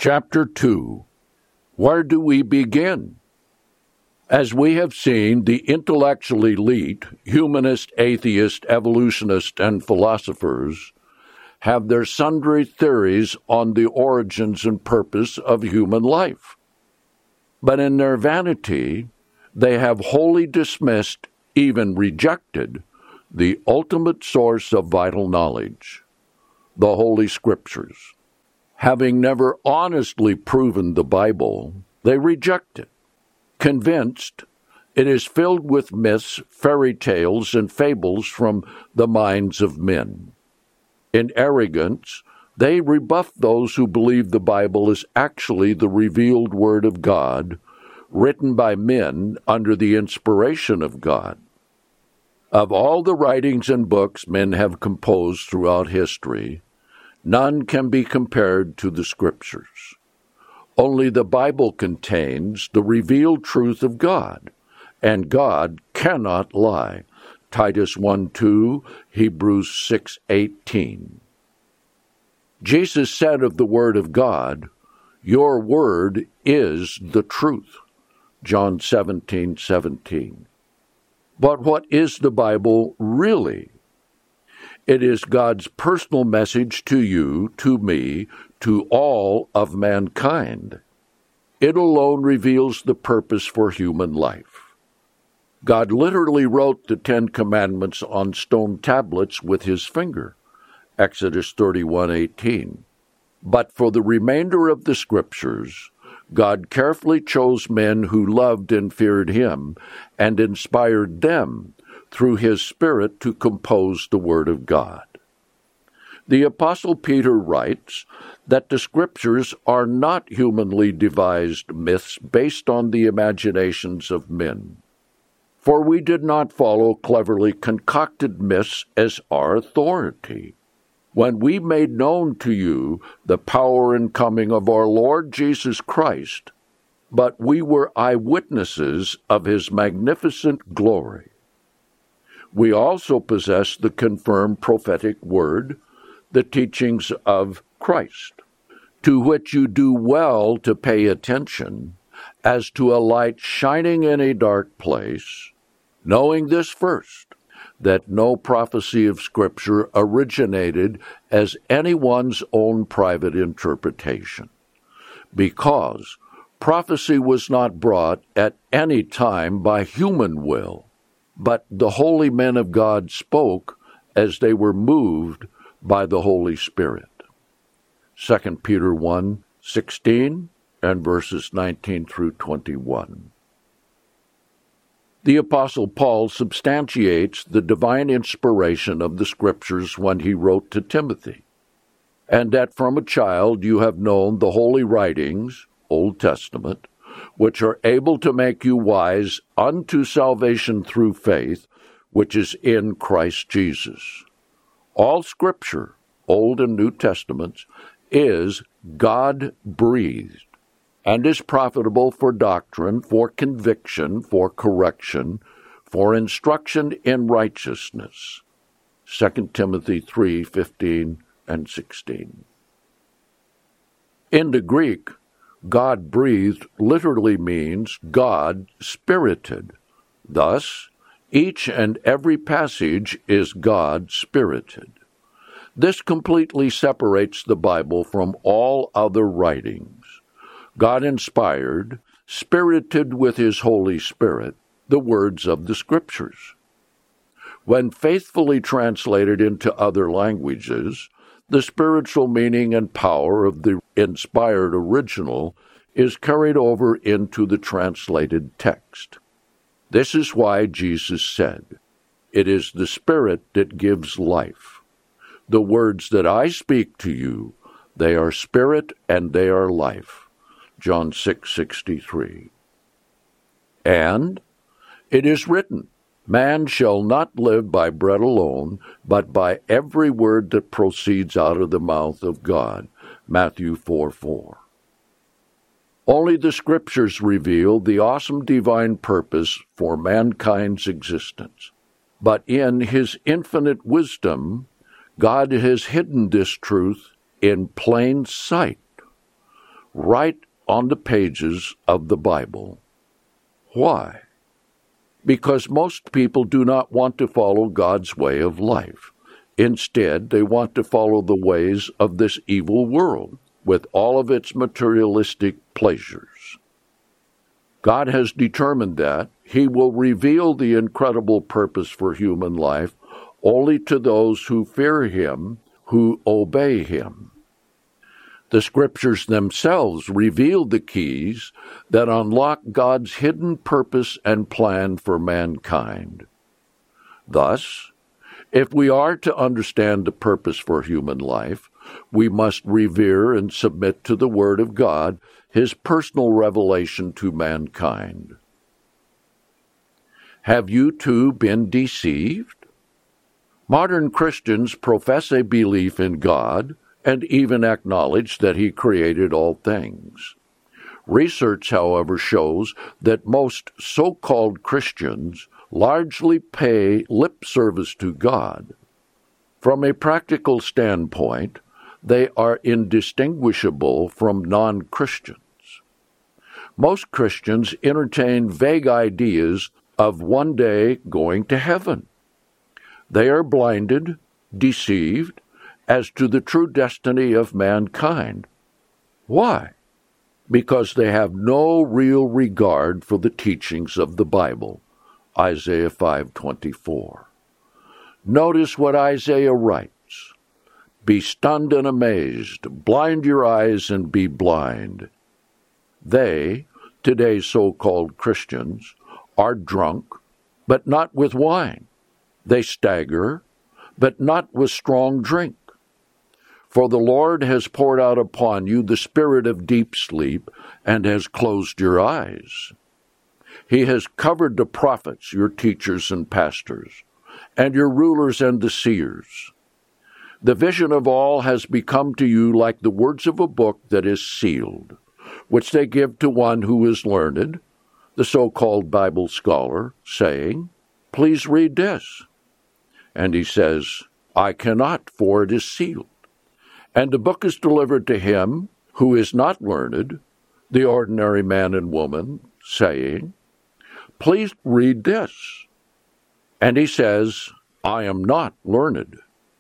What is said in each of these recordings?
Chapter 2. Where do we begin? As we have seen, the intellectual elite, humanist, atheist, evolutionist, and philosophers, have their sundry theories on the origins and purpose of human life. But in their vanity, they have wholly dismissed, even rejected, the ultimate source of vital knowledge, the Holy Scriptures. Having never honestly proven the Bible, they reject it, convinced it is filled with myths, fairy tales, and fables from the minds of men. In arrogance, they rebuff those who believe the Bible is actually the revealed Word of God, written by men under the inspiration of God. Of all the writings and books men have composed throughout history, none can be compared to the Scriptures. Only the Bible contains the revealed truth of God, and God cannot lie. Titus 1:2, Hebrews 6:18. Jesus said of the Word of God, "Your word is the truth." John 17:17. But what is the Bible really? It is God's personal message to you, to me, to all of mankind. It alone reveals the purpose for human life. God literally wrote the 10 Commandments on stone tablets with his finger, Exodus 31:18. But for the remainder of the Scriptures, God carefully chose men who loved and feared him and inspired them through his Spirit to compose the Word of God. The Apostle Peter writes that the Scriptures are not humanly devised myths based on the imaginations of men. For we did not follow cleverly concocted myths as our authority. When we made known to you the power and coming of our Lord Jesus Christ, but we were eyewitnesses of his magnificent glory. We also possess the confirmed prophetic word, the teachings of Christ, to which you do well to pay attention, as to a light shining in a dark place, knowing this first, that no prophecy of Scripture originated as anyone's own private interpretation, because prophecy was not brought at any time by human will, but the holy men of God spoke as they were moved by the Holy Spirit. 2 Peter 1:16 and verses 19 through 21. The Apostle Paul substantiates the divine inspiration of the Scriptures when he wrote to Timothy, and that from a child you have known the holy writings, Old Testament, which are able to make you wise unto salvation through faith, which is in Christ Jesus. All Scripture, Old and New Testaments, is God-breathed, and is profitable for doctrine, for conviction, for correction, for instruction in righteousness. 2 Timothy 3:15 and 16. In the Greek, God-breathed literally means God-spirited. Thus, each and every passage is God-spirited. This completely separates the Bible from all other writings. God-inspired, spirited with his Holy Spirit, the words of the Scriptures. When faithfully translated into other languages, the spiritual meaning and power of the inspired original is carried over into the translated text. This is why Jesus said, "It is the Spirit that gives life. The words that I speak to you, they are spirit and they are life." John 6:63. And it is written, "Man shall not live by bread alone, but by every word that proceeds out of the mouth of God." Matthew 4:4. Only the Scriptures reveal the awesome divine purpose for mankind's existence. But in his infinite wisdom, God has hidden this truth in plain sight. right on the pages of the Bible. Why? Because most people do not want to follow God's way of life. Instead, they want to follow the ways of this evil world, with all of its materialistic pleasures. God has determined that He will reveal the incredible purpose for human life only to those who fear Him, who obey Him. The Scriptures themselves reveal the keys that unlock God's hidden purpose and plan for mankind. Thus, if we are to understand the purpose for human life, we must revere and submit to the Word of God, His personal revelation to mankind. Have you too been deceived? Modern Christians profess a belief in God and even acknowledge that He created all things. Research, however, shows that most so-called Christians largely pay lip service to God. From a practical standpoint, they are indistinguishable from non-Christians. Most Christians entertain vague ideas of one day going to heaven. They are blinded, deceived, as to the true destiny of mankind. Why? Because they have no real regard for the teachings of the Bible. Isaiah 5:24. Notice what Isaiah writes. Be stunned and amazed, blind your eyes and be blind. They, today's so-called Christians, are drunk, but not with wine. They stagger, but not with strong drink. For the Lord has poured out upon you the spirit of deep sleep and has closed your eyes. He has covered the prophets, your teachers and pastors, and your rulers and the seers. The vision of all has become to you like the words of a book that is sealed, which they give to one who is learned, the so-called Bible scholar, saying, Please read this. And he says, I cannot, for it is sealed. And the book is delivered to him who is not learned, the ordinary man and woman, saying, Please read this. And he says, I am not learned.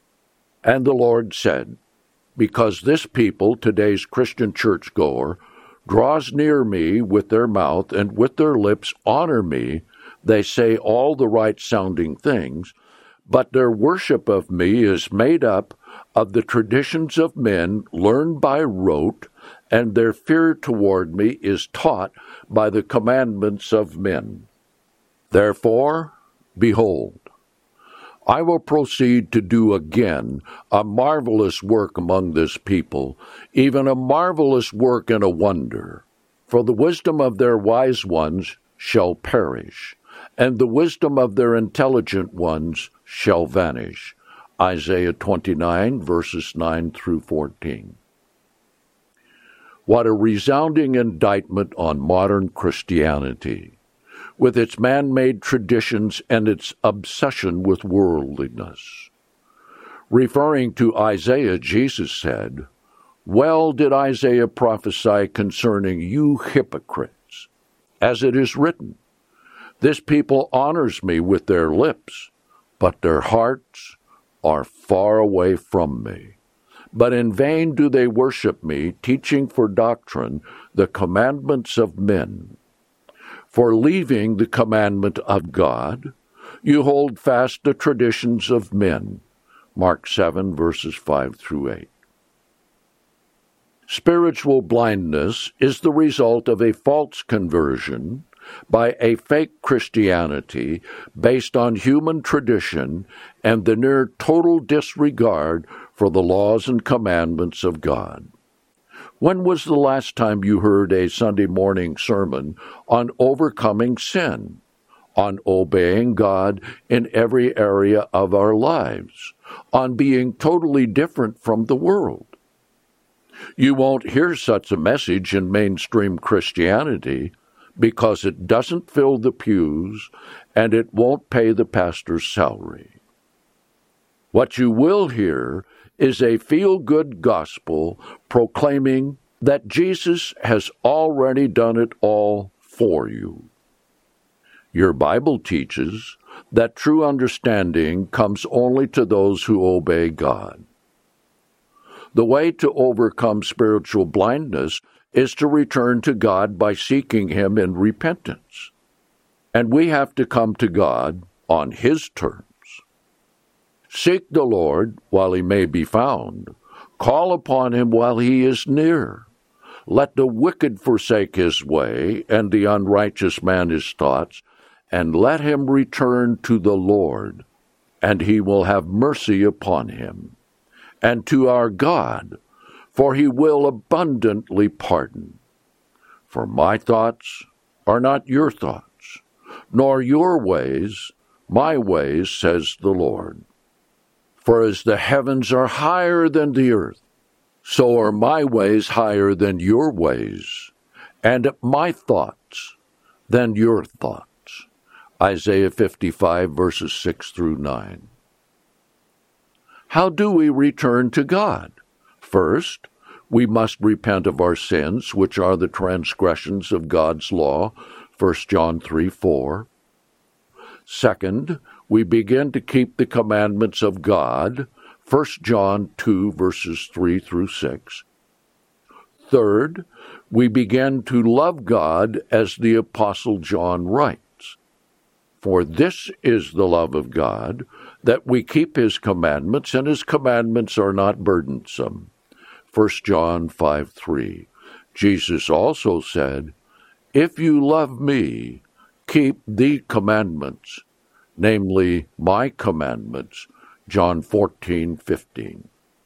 And the Lord said, Because this people, today's Christian churchgoer, draws near me with their mouth and with their lips honor me, they say all the right-sounding things, but their worship of me is made up of the traditions of men learned by rote, and their fear toward me is taught by the commandments of men. Therefore, behold, I will proceed to do again a marvelous work among this people, even a marvelous work and a wonder. For the wisdom of their wise ones shall perish, and the wisdom of their intelligent ones shall vanish. Isaiah 29, verses 9 through 14. What a resounding indictment on modern Christianity, with its man-made traditions and its obsession with worldliness. Referring to Isaiah, Jesus said, Well did Isaiah prophesy concerning you hypocrites, as it is written, This people honors me with their lips, but their hearts are far away from me. But in vain do they worship me, teaching for doctrine the commandments of men. For leaving the commandment of God, you hold fast the traditions of men. Mark 7, verses 5 through 8. Spiritual blindness is the result of a false conversion by a fake Christianity based on human tradition and the near total disregard for the laws and commandments of God. When was the last time you heard a Sunday morning sermon on overcoming sin, on obeying God in every area of our lives, on being totally different from the world? You won't hear such a message in mainstream Christianity because it doesn't fill the pews and it won't pay the pastor's salary. What you will hear is a feel-good gospel proclaiming that Jesus has already done it all for you. Your Bible teaches that true understanding comes only to those who obey God. The way to overcome spiritual blindness is to return to God by seeking Him in repentance. And we have to come to God on His terms. Seek the Lord while He may be found. Call upon Him while He is near. Let the wicked forsake his way, and the unrighteous man his thoughts, and let him return to the Lord, and He will have mercy upon him, and to our God, for He will abundantly pardon. For my thoughts are not your thoughts, nor your ways my ways, says the Lord. For as the heavens are higher than the earth, so are my ways higher than your ways, and my thoughts than your thoughts. Isaiah 55, verses 6 through 9. How do we return to God? First, we must repent of our sins, which are the transgressions of God's law, 1 John 3:4. Second, we begin to keep the commandments of God, 1 John 2, verses 3 through 6. Third, we begin to love God as the Apostle John writes. For this is the love of God, that we keep His commandments, and His commandments are not burdensome. 1 John 5:3. Jesus also said, If you love me, keep the commandments, namely my commandments. John 14:15.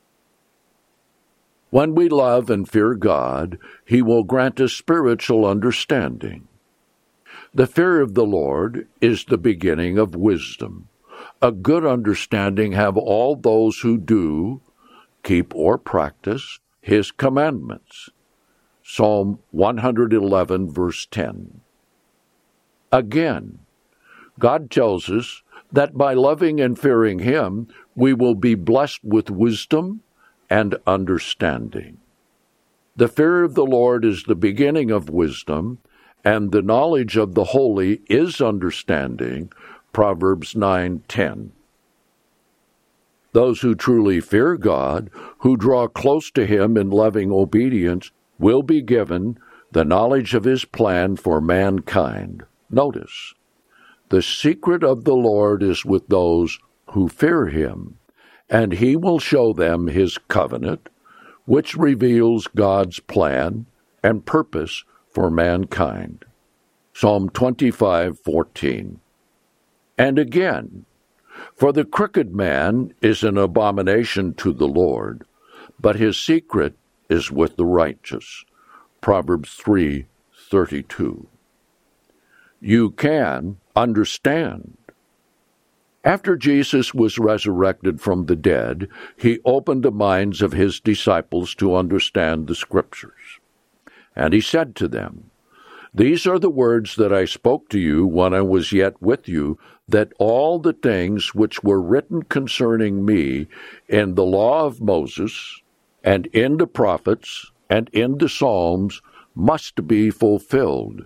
When we love and fear God, He will grant us spiritual understanding. The fear of the Lord is the beginning of wisdom. A good understanding have all those who do, keep or practice, His commandments. Psalm 111, verse 10. Again, God tells us that by loving and fearing Him, we will be blessed with wisdom and understanding. The fear of the Lord is the beginning of wisdom, and the knowledge of the holy is understanding. Proverbs 9:10. Those who truly fear God, who draw close to Him in loving obedience, will be given the knowledge of His plan for mankind. Notice, the secret of the Lord is with those who fear Him, and He will show them His covenant, which reveals God's plan and purpose for mankind. Psalm 25:14. And again, for the crooked man is an abomination to the Lord, but his secret is with the righteous. Proverbs 3:32. You can understand. After Jesus was resurrected from the dead, He opened the minds of His disciples to understand the Scriptures. And He said to them, These are the words that I spoke to you when I was yet with you, that all the things which were written concerning me in the law of Moses, and in the prophets, and in the Psalms, must be fulfilled.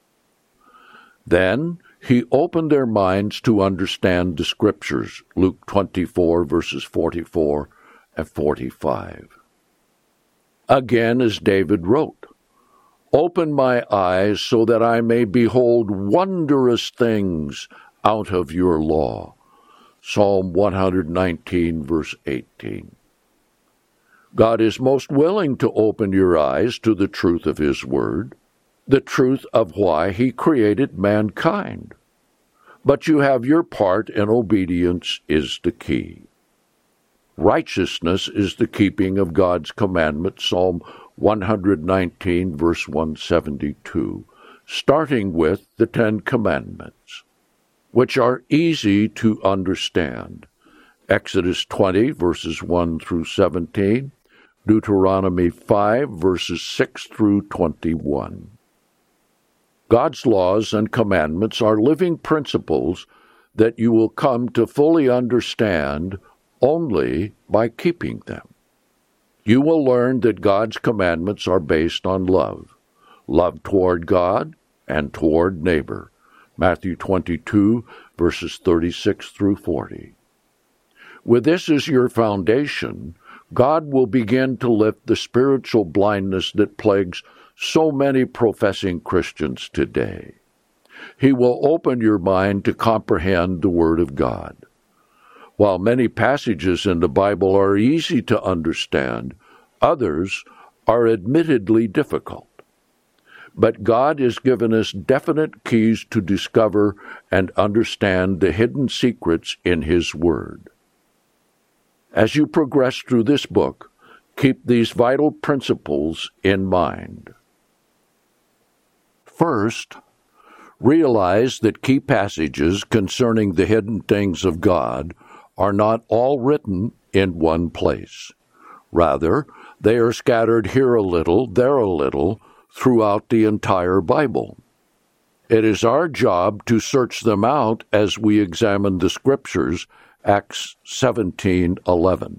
Then He opened their minds to understand the Scriptures, Luke 24, verses 44 and 45. Again, as David wrote, Open my eyes so that I may behold wondrous things out of your law. Psalm 119, verse 18. God is most willing to open your eyes to the truth of His Word, the truth of why He created mankind. But you have your part, and obedience is the key. Righteousness is the keeping of God's commandments, Psalm 119, verse 172, starting with the Ten Commandments, which are easy to understand. Exodus 20, verses 1 through 17, Deuteronomy 5, verses 6 through 21. God's laws and commandments are living principles that you will come to fully understand only by keeping them. You will learn that God's commandments are based on love. Love toward God and toward neighbor. Matthew 22, verses 36 through 40. With this as your foundation, God will begin to lift the spiritual blindness that plagues so many professing Christians today. He will open your mind to comprehend the Word of God. While many passages in the Bible are easy to understand, others are admittedly difficult. But God has given us definite keys to discover and understand the hidden secrets in His Word. As you progress through this book, keep these vital principles in mind. First, realize that key passages concerning the hidden things of God are not all written in one place. Rather, they are scattered here a little, there a little, throughout the entire Bible. It is our job to search them out as we examine the Scriptures, Acts 17:11.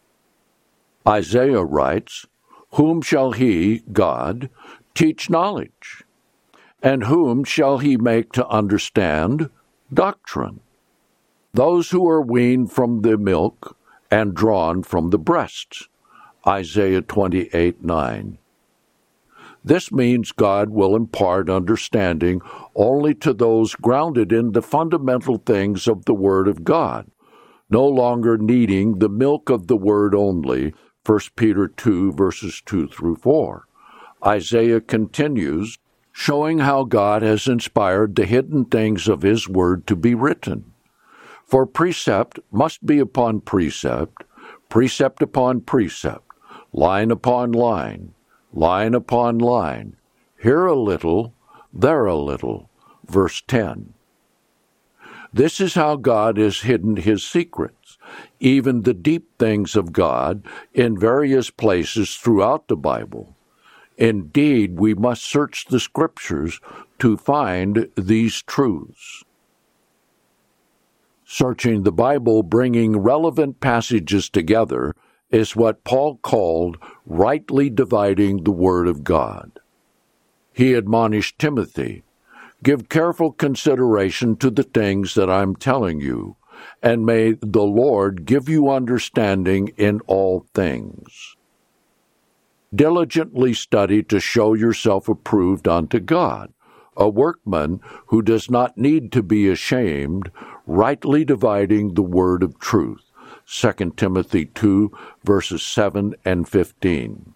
Isaiah writes, "Whom shall he, God, teach knowledge? And whom shall he make to understand doctrine? Those who are weaned from the milk and drawn from the breasts." Isaiah 28:9. This means God will impart understanding only to those grounded in the fundamental things of the Word of God, no longer needing the milk of the Word only, 1 Peter 2, verses 2 through 4. Isaiah continues, showing how God has inspired the hidden things of His Word to be written. For precept must be upon precept, precept upon precept, line upon line, line upon line, here a little, there a little. Verse 10. This is how God has hidden His secrets, even the deep things of God, in various places throughout the Bible. Indeed, we must search the Scriptures to find these truths. Searching the Bible, bringing relevant passages together, is what Paul called rightly dividing the Word of God. He admonished Timothy, "Give careful consideration to the things that I'm telling you, and may the Lord give you understanding in all things. Diligently study to show yourself approved unto God, a workman who does not need to be ashamed, rightly dividing the word of truth." 2 Timothy 2, verses 7 and 15.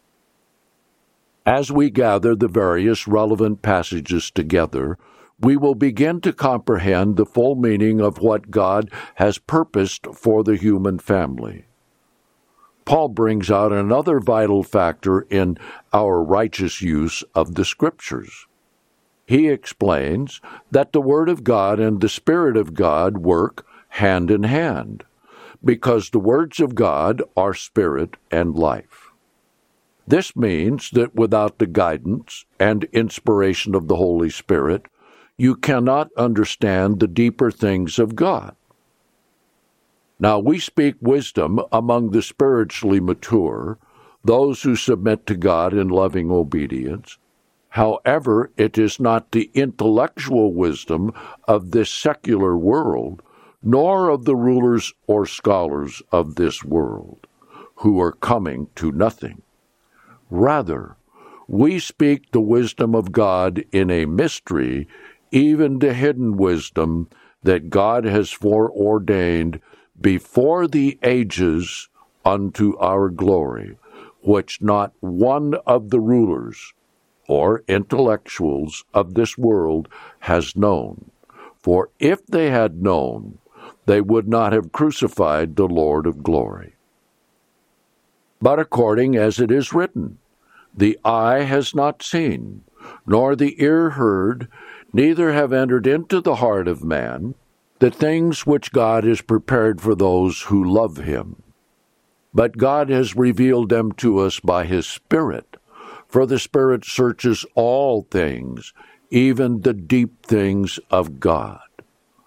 As we gather the various relevant passages together, we will begin to comprehend the full meaning of what God has purposed for the human family. Paul brings out another vital factor in our righteous use of the Scriptures. He explains that the Word of God and the Spirit of God work hand in hand, because the words of God are spirit and life. This means that without the guidance and inspiration of the Holy Spirit, you cannot understand the deeper things of God. Now we speak wisdom among the spiritually mature, those who submit to God in loving obedience. However, it is not the intellectual wisdom of this secular world, nor of the rulers or scholars of this world, who are coming to nothing. Rather, we speak the wisdom of God in a mystery, even the hidden wisdom that God has foreordained before the ages unto our glory, which not one of the rulers or intellectuals of this world has known. For if they had known, they would not have crucified the Lord of glory. But according as it is written, the eye has not seen, nor the ear heard, neither have entered into the heart of man, the things which God has prepared for those who love Him. But God has revealed them to us by His Spirit, for the Spirit searches all things, even the deep things of God.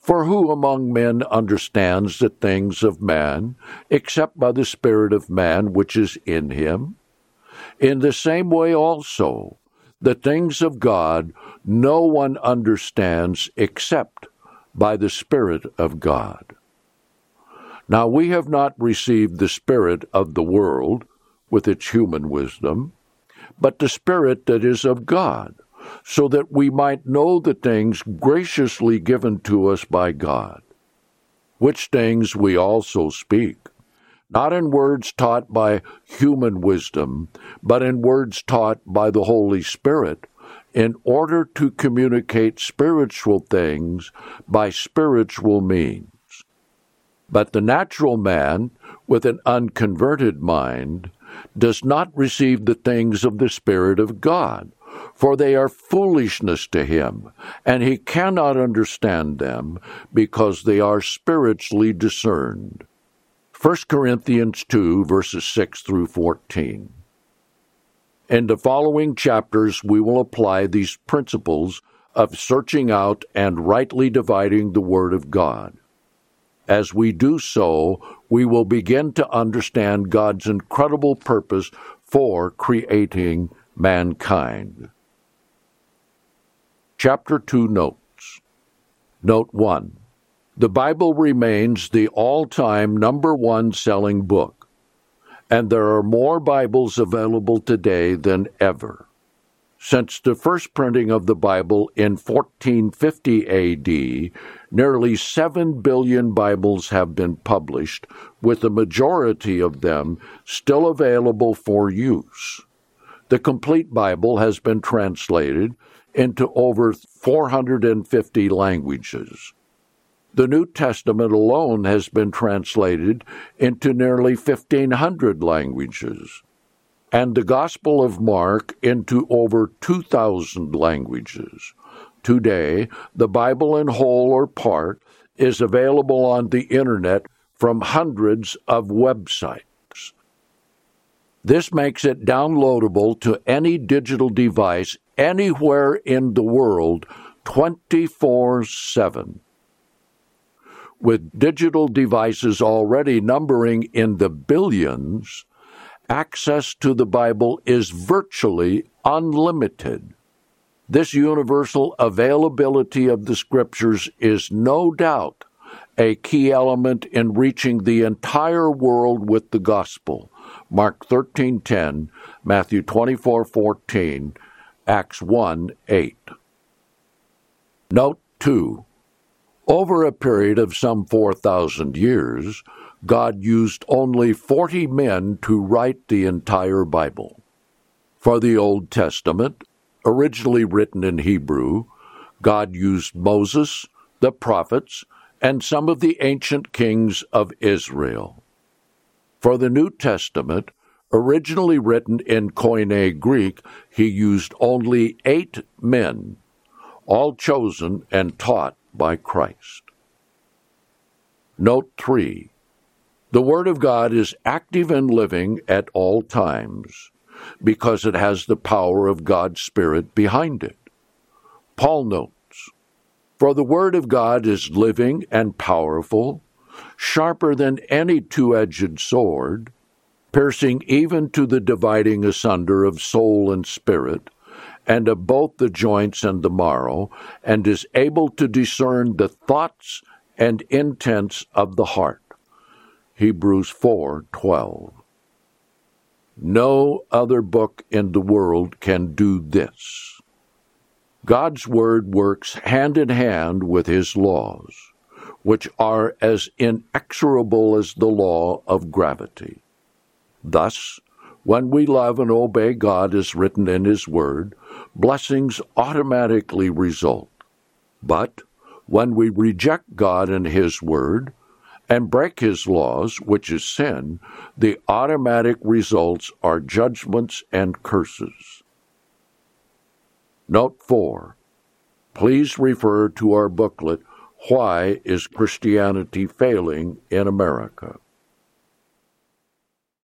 For who among men understands the things of man, except by the Spirit of man which is in him? In the same way also, the things of God no one understands except by the Spirit of God. Now we have not received the spirit of the world, with its human wisdom, but the Spirit that is of God, so that we might know the things graciously given to us by God, which things we also speak, not in words taught by human wisdom, but in words taught by the Holy Spirit, in order to communicate spiritual things by spiritual means. But the natural man, with an unconverted mind, does not receive the things of the Spirit of God, for they are foolishness to him, and he cannot understand them, because they are spiritually discerned. 1 Corinthians 2, verses 6 through 14. In the following chapters, we will apply these principles of searching out and rightly dividing the Word of God. As we do so, we will begin to understand God's incredible purpose for creating mankind. Chapter 2 Notes. Note 1. The Bible remains the all-time #1 selling book, and there are more Bibles available today than ever. Since the first printing of the Bible in 1450 A.D., nearly 7 billion Bibles have been published, with the majority of them still available for use. The complete Bible has been translated into over 450 languages. The New Testament alone has been translated into nearly 1,500 languages, and the Gospel of Mark into over 2,000 languages. Today, the Bible in whole or part is available on the Internet from hundreds of websites. This makes it downloadable to any digital device anywhere in the world 24/7. With digital devices already numbering in the billions, access to the Bible is virtually unlimited. This universal availability of the Scriptures is no doubt a key element in reaching the entire world with the gospel. Mark 13:10, Matthew 24:14, Acts 1:8. Note 2. Over a period of some 4,000 years, God used only 40 men to write the entire Bible. For the Old Testament, originally written in Hebrew, God used Moses, the prophets, and some of the ancient kings of Israel. For the New Testament, originally written in Koine Greek, he used only 8 men, all chosen and taught by Christ. Note 3. The Word of God is active and living at all times, because it has the power of God's Spirit behind it. Paul notes, "For the Word of God is living and powerful, sharper than any two-edged sword, piercing even to the dividing asunder of soul and spirit, and of both the joints and the marrow, and is able to discern the thoughts and intents of the heart." Hebrews 4:12. No other book in the world can do this. God's Word works hand in hand with His laws, which are as inexorable as the law of gravity. Thus, when we love and obey God as written in His Word, blessings automatically result. But when we reject God and His Word and break His laws, which is sin, the automatic results are judgments and curses. Note 4. Please refer to our booklet, Why is Christianity Failing in America?